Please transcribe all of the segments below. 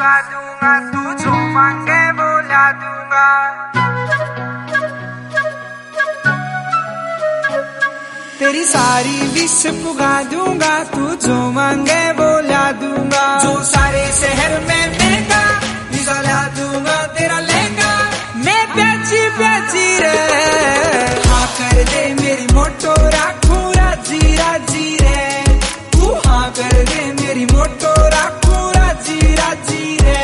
दूंगा दूंगा तू जो मांगे वो ला दूंगा। तेरी सारी विश पुगा दूंगा तू जो मांगे वो ला दूंगा। जो सारे शहर में महंगा वीजा ला दूंगा तेरा लहंगा। मैं प्याची प्याची रे हाँ कर दे मेरी मोटो राखू राजी राजी रे। तू हाँ कर दे मेरी मोटो राखू राजी राजी रे।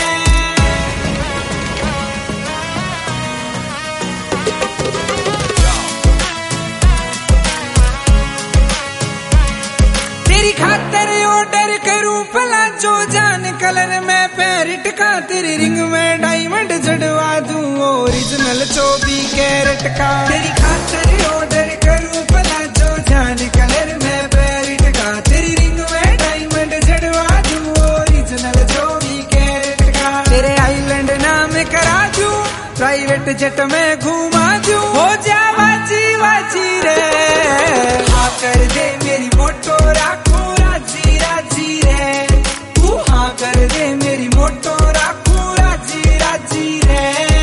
तेरी खातर ऑर्डर करूं भला जो जान कलर में पैरेट का। तेरी रिंग में डायमंड जड़वा दूं ओरिजिनल 24 कैरेट का। तेरी खातर ऑर्डर करूं भला जो जान कलर में पैरेट का। तेरी रिंग में डायमंड जड़वा दूं ओरिजिनल 24 कैरेट का। तेरे आइलैंड नाम करा दूं प्राइवेट जेट में घुमा दूं। हो जा बाजी बाजी रे हाँ कर दे मेरी मोटो राखू राजी राजी रे। तू हाँ कर दे मेरी मोटो राखू राजी राजी रे।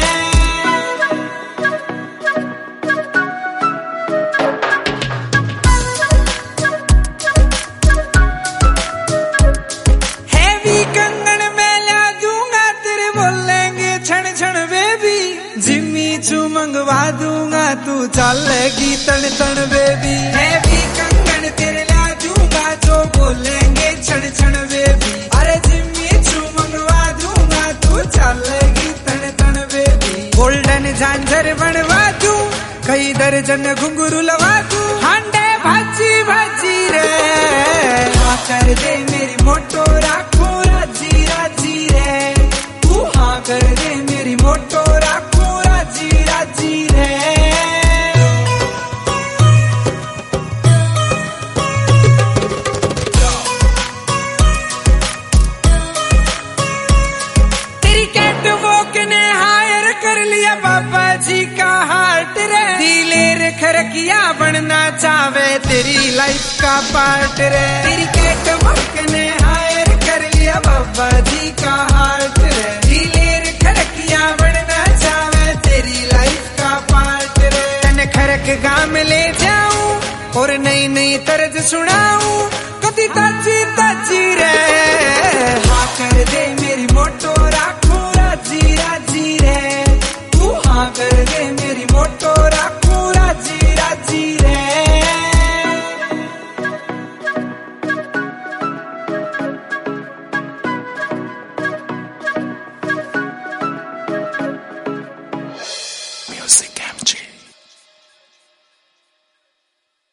हैवी कंगन में ला दूंगा तेरे बोलेंगे क्षण क्षण बेबी। जिम्मी चू मंगवा दूंगा तू चलेगी तन तन बेबी। हैवी कंगन तेरे ला दूंगा जो बोलेंगे क्षण क्षण बेबी। अरे जिम्मी चू मंगवा दूंगा तू चलेगी तन तन बेबी। गोल्डन झांझर बनवा दूं कई दर्जन घुंघरू लगा दूं। हांडे भाजी भाजी रे हाँ कर दे मेरी मोटो राखू राजी राजी रे। तू हाँ कर दे मेरी मोटो राखू राजी राजी रे। तेरी कैटवॉक ने हायर कर लिया बाबा जी का हार्ट रे। दिलेर खरकिया बनना चाहे तेरी लाइफ का पार्ट रे। तेरी कैटवॉक ने हायर कर लिया बाबा जी का हार्ट रे। दिलेर खरकिया बनना चाहे तेरी लाइफ का पार्ट रे। तन खरक गाम ले जाऊं और नई नई तर्ज सुनाऊं कभी ताजी ताजी रे हाँ कर दे मेरी मोटो राखू राजी राजी रे। तू हाँ कर दे मेरी मोटो राखू राजी राजी रे।